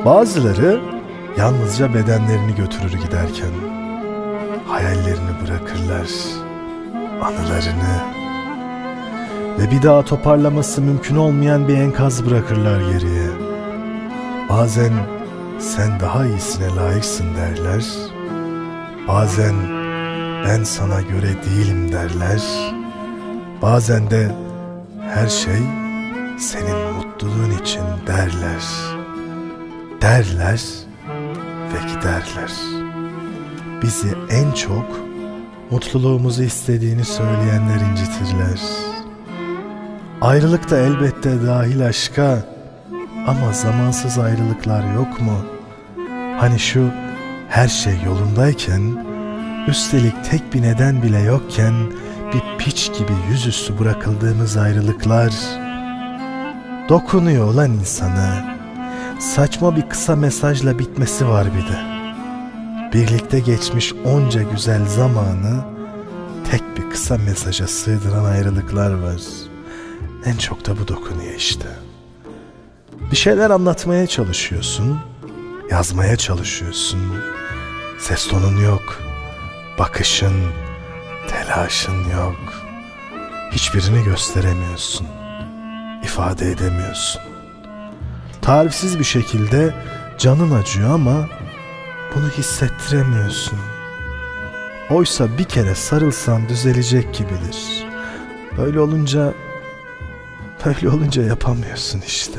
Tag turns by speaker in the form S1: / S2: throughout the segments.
S1: Bazıları yalnızca bedenlerini götürür giderken. Hayallerini bırakırlar, anılarını ve bir daha toparlaması mümkün olmayan bir enkaz bırakırlar geriye. Bazen sen daha iyisine layıksın derler, bazen ben sana göre değilim derler, bazen de her şey senin mutluluğun için derler. Derler ve giderler. Bizi en çok mutluluğumuzu istediğini söyleyenler incitirler. Ayrılık da elbette dahil aşka, ama zamansız ayrılıklar yok mu? Hani şu her şey yolundayken, üstelik tek bir neden bile yokken bir piç gibi yüzüstü bırakıldığımız ayrılıklar. Dokunuyor olan insana. Saçma bir kısa mesajla bitmesi var bir de. Birlikte geçmiş onca güzel zamanı tek bir kısa mesaja sığdıran ayrılıklar var. En çok da bu dokunuyor işte. Bir şeyler anlatmaya çalışıyorsun, yazmaya çalışıyorsun. Ses tonun yok, bakışın, telaşın yok. Hiçbirini gösteremiyorsun, ifade edemiyorsun. Tarifsiz bir şekilde canın acıyor ama bunu hissettiremiyorsun. Oysa bir kere sarılsan düzelecek gibidir. Böyle olunca yapamıyorsun işte.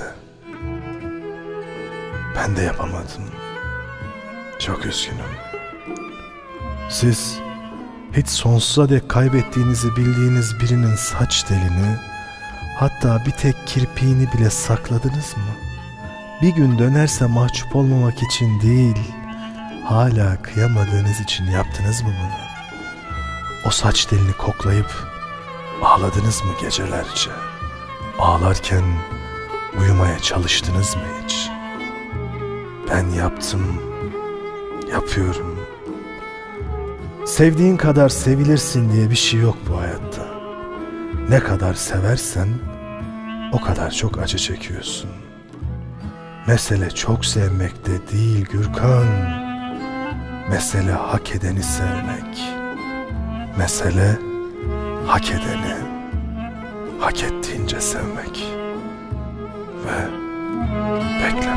S1: Ben de yapamadım. Çok üzgünüm. Siz hiç sonsuza dek kaybettiğinizi bildiğiniz birinin saç telini, hatta bir tek kirpiğini bile sakladınız mı? Bir gün dönerse mahcup olmamak için değil, hala kıyamadığınız için yaptınız mı bunu? O saç telini koklayıp ağladınız mı gecelerce? Ağlarken uyumaya çalıştınız mı hiç? Ben yaptım, yapıyorum. Sevdiğin kadar sevilirsin diye bir şey yok bu hayatta. Ne kadar seversen o kadar çok acı çekiyorsun. Mesele çok sevmekte değil Gürkan. Mesele hak edeni sevmek. Mesele hak edeni hak ettiğince sevmek. Ve bekle.